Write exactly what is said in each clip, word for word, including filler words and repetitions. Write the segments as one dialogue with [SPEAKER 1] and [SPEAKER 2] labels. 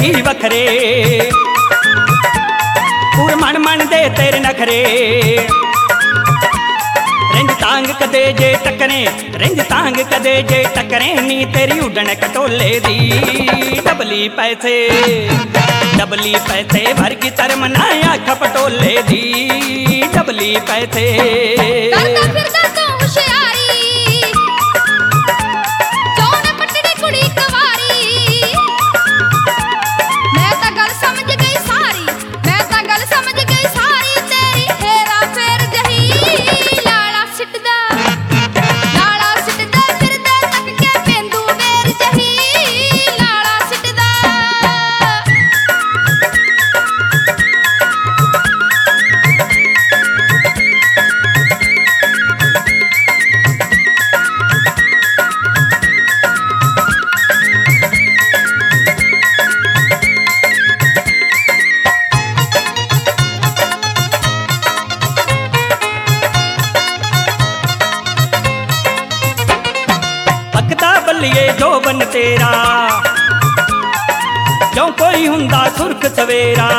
[SPEAKER 1] ही वखरे पूर मन मन दे तेरे नखरे रिंज तांग कदे जे टकरे रिंज तांग कदे जे टकरे नी तेरी उड़न कटोले दी डबली पैसे डबली पैसे वर्गी तर मनाया खपटोले दी डबली पैसे
[SPEAKER 2] करदा फिरदा तू होशियारी चौन पटड़ी कुड़ी कवारी मैं तां गल समझ गई सारी मैं तां गल समझ गई सारी तेरी हेरा फेर जही लाला सिटदा लाला सिटदा फिरदा तक के पेंदू वेर जही लाला सिटदा
[SPEAKER 1] पकदा बल्लिए जोबन तेरा क्यों कोई हुंदा सुर्ख सवेरा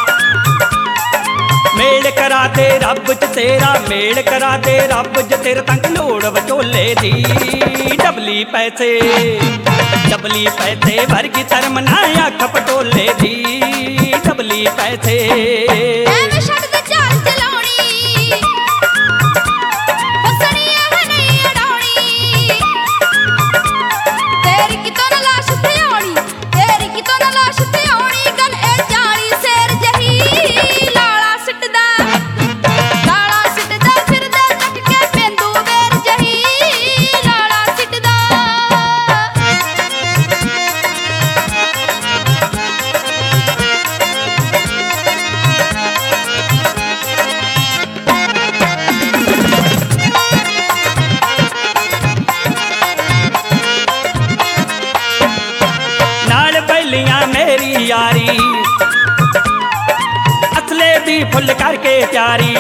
[SPEAKER 1] मेल करा दे रब च तेरा मेल करा दे रब च तेरे तंक लोड़ वचोले दी डबली पैसे डबली पैसे वर्गी तर मनाया खपटोले दी डबली पैसे
[SPEAKER 2] ਐਵੇਂ ਛੱਡ ਦੇ ਚਾਲ ਚਲਾਉਣੀ ਫਸਣੀ ਇਹ ਨਹੀਂ ਅਡਾਉਣੀ ਤੇਰੀ ਕਿਤੋਂ ਨਾ ਲਾਸ਼ ਤੇ ਆਉਣੀ ਤੇਰੀ ਕਿਤੋਂ ਨਾ ਲਾਸ਼ ਤੇ ਆਉਣੀ ਗੱਲ ਇਹ ਜਾਣੀ ਸ਼ੇਰ ਜਹੀ ਲਾਲਾ ਸਿੱਟਦਾ ਲਾਲਾ ਸਿੱਟਦਾ ਫਿਰਦਾ ਤੱਕ ਕੇ ਪੇਂਦੂ ਵੇਰ ਜਹੀ ਲਾਲਾ ਸਿੱਟਦਾ
[SPEAKER 1] नाल बैलियां मेरी यारी असले दी फुल करके प्यारी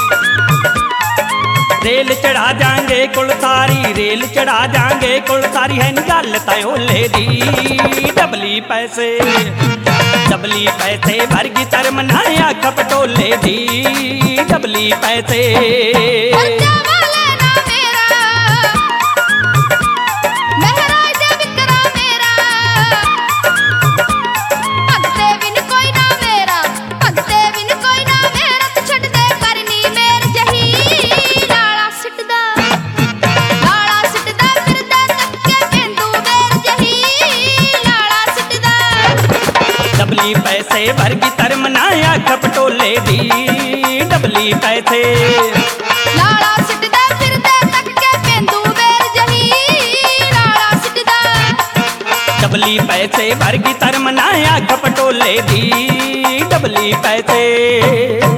[SPEAKER 1] रेल चढ़ा जाएंगे कुल सारी रेल चढ़ा जाएंगे कुल सारी है गल तयोले दी डबली पैसे डबली पैसे वर्गी तर मनाया खपटोले दी डबली पैसे
[SPEAKER 2] पर्चा वाले ना मेरा महराज दे विकरा मेरा भगते बिन कोई ना मेरा भगते बिन कोई ना मेरा तू छड़ दे करनी मेर जही लाला सिटदा लाला सिटदा फिरदा तक के पेंदू वेर जही लाला सिटदा
[SPEAKER 1] डबली पैसे वर्गी तर मनाया खपटोले दी डबली पैसे
[SPEAKER 2] लाला सिटदा फिरदा तक के पेंदू वेर जही लाला सिटदा
[SPEAKER 1] डबली पैसे वर्गी तर मनाया खपटोले दी डबली पैसे।